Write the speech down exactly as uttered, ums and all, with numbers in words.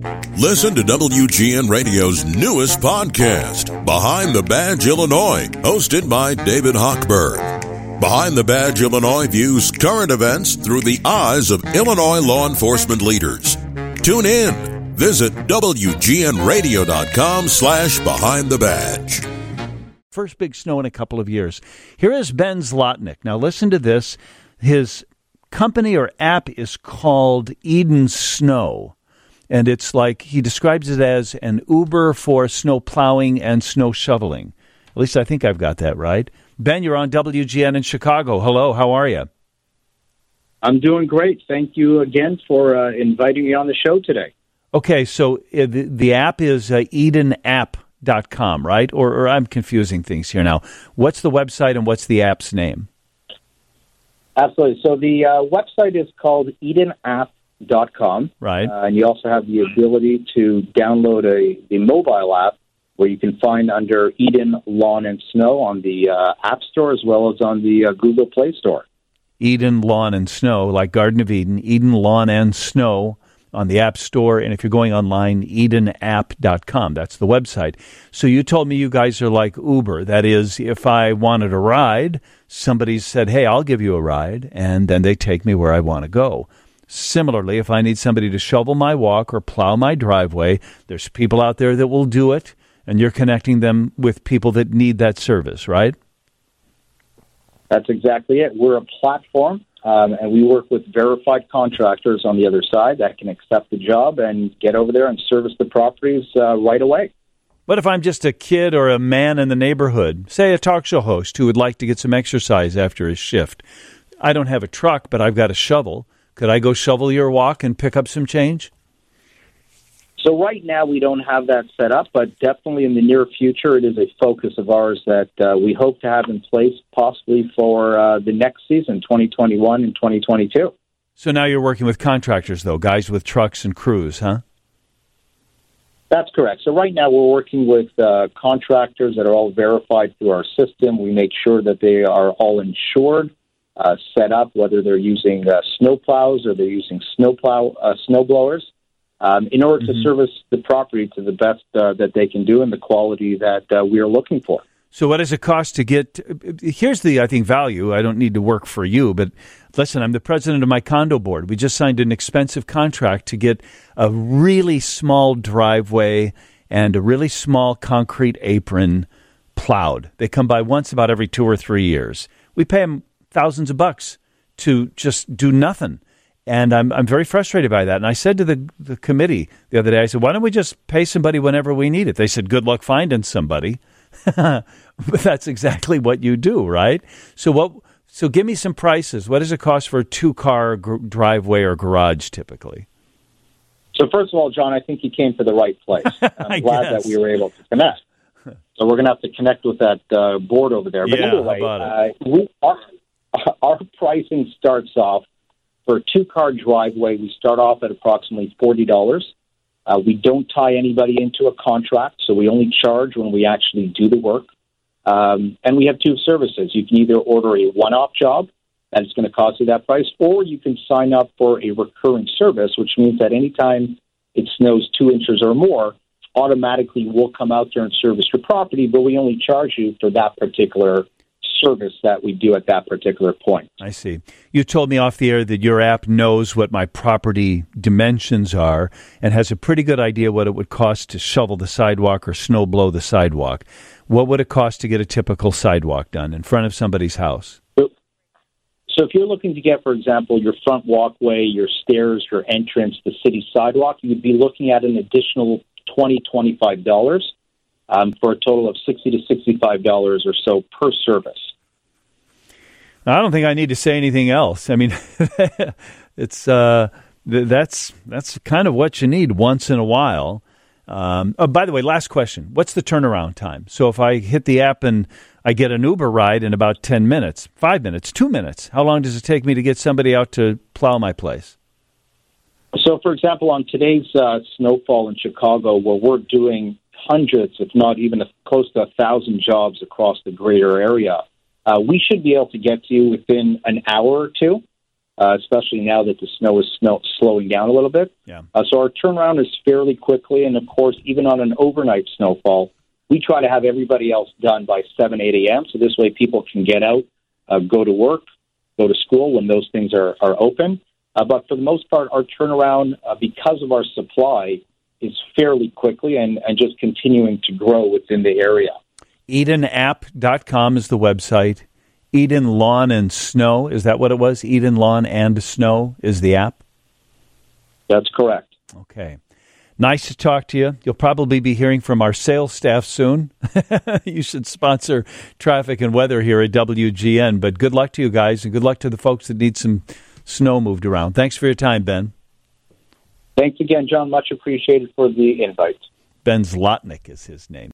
Listen to W G N Radio's newest podcast, Behind the Badge Illinois, hosted by David Hochberg. Behind the Badge Illinois views current events through the eyes of Illinois law enforcement leaders. Tune in. Visit W G N radio dot com slash behind the badge. First big snow in a couple of years. Here is Ben Zlotnick. Now listen to this. His company or app is called Eden Snow. And it's like, he describes it as an Uber for snow plowing and snow shoveling. At least I think I've got that right. Ben, you're on W G N in Chicago. Hello, how are you? I'm doing great. Thank you again for uh, inviting me on the show today. Okay, so uh, the, the app is uh, eden app dot com, right? Or, or I'm confusing things here now. What's the website and what's the app's name? Absolutely. So the uh, website is called eden app dot com. Right. Uh, and you also have the ability to download a the mobile app where you can find under Eden Lawn and Snow on the uh, App Store as well as on the uh, Google Play Store. Eden Lawn and Snow, like Garden of Eden, Eden Lawn and Snow on the App Store. And if you're going online, eden app dot com. That's the website. So you told me you guys are like Uber. That is, if I wanted a ride, somebody said, hey, I'll give you a ride, and then they take me where I want to go. Similarly, if I need somebody to shovel my walk or plow my driveway, there's people out there that will do it, and you're connecting them with people that need that service, right? That's exactly it. We're a platform, um, and we work with verified contractors on the other side that can accept the job and get over there and service the properties uh, right away. What if I'm just a kid or a man in the neighborhood, say a talk show host who would like to get some exercise after his shift? I don't have a truck, but I've got a shovel. Could I go shovel your walk and pick up some change? So right now we don't have that set up, but definitely in the near future it is a focus of ours that uh, we hope to have in place possibly for uh, the next season, twenty twenty-one and twenty twenty-two. So now you're working with contractors, though, guys with trucks and crews, huh? That's correct. So right now we're working with uh, contractors that are all verified through our system. We make sure that they are all insured. Uh, set up, whether they're using uh, snow plows or they're using snow plow uh, snow blowers, um, in order mm-hmm. to service the property to the best uh, that they can do and the quality that uh, we are looking for. So what does it cost to get, here's the, I think, value. I don't need to work for you, but listen, I'm the president of my condo board. We just signed an expensive contract to get a really small driveway and a really small concrete apron plowed. They come by once about every two or three years. We pay them thousands of bucks to just do nothing. And I'm I'm very frustrated by that. And I said to the, the committee the other day, I said, why don't we just pay somebody whenever we need it? They said, good luck finding somebody. But that's exactly what you do, right? So what? So give me some prices. What does it cost for a two-car gr- driveway or garage typically? So first of all, John, I think you came to the right place. I'm glad guess. that we were able to connect. So we're going to have to connect with that uh, board over there. But yeah, anyway, uh, we are... Our pricing starts off for a two-car driveway. We start off at approximately forty dollars. Uh, we don't tie anybody into a contract, so we only charge when we actually do the work. Um, and we have two services. You can either order a one-off job, and it's going to cost you that price, or you can sign up for a recurring service, which means that anytime it snows two inches or more, automatically we'll come out there and service your property, but we only charge you for that particular service that we do at that particular point. I see. You told me off the air that your app knows what my property dimensions are and has a pretty good idea what it would cost to shovel the sidewalk or snow blow the sidewalk. What would it cost to get a typical sidewalk done in front of somebody's house? So, so if you're looking to get, for example, your front walkway, your stairs, your entrance, the city sidewalk, you'd be looking at an additional twenty dollars, twenty-five dollars. Um, for a total of sixty to sixty-five dollars or so per service. I don't think I need to say anything else. I mean, it's uh, th- that's that's kind of what you need once in a while. Um, oh, by the way, last question. What's the turnaround time? So if I hit the app and I get an Uber ride in about ten minutes, five minutes, two minutes, how long does it take me to get somebody out to plow my place? So, for example, on today's uh, snowfall in Chicago, where we're doing hundreds, if not even a, close to a thousand jobs across the greater area, uh, we should be able to get to you within an hour or two. uh, especially now that the snow is snow- slowing down a little bit. Yeah. Uh, so our turnaround is fairly quickly, and of course, even on an overnight snowfall, we try to have everybody else done by seven, eight a.m., so this way people can get out, uh, go to work, go to school when those things are, are open. Uh, but for the most part, our turnaround, uh, because of our supply, is fairly quickly and, and just continuing to grow within the area. Eden app dot com is the website. Eden Lawn and Snow, is that what it was? Eden Lawn and Snow is the app? That's correct. Okay. Nice to talk to you. You'll probably be hearing from our sales staff soon. You should sponsor traffic and weather here at W G N. But good luck to you guys, and good luck to the folks that need some snow moved around. Thanks for your time, Ben. Thanks again, John. Much appreciated for the invite. Ben Zlotnick is his name.